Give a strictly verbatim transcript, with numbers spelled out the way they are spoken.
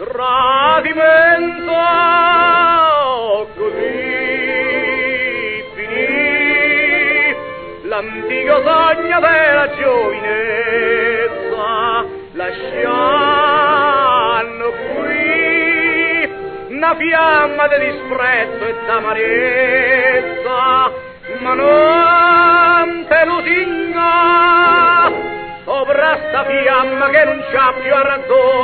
tradimento così finì l'antico sogno della giovinezza lasciando qui una fiamma di disprezzo e d'amarezza ma non te lusinga sopra sta fiamma che non c'ha più a ragione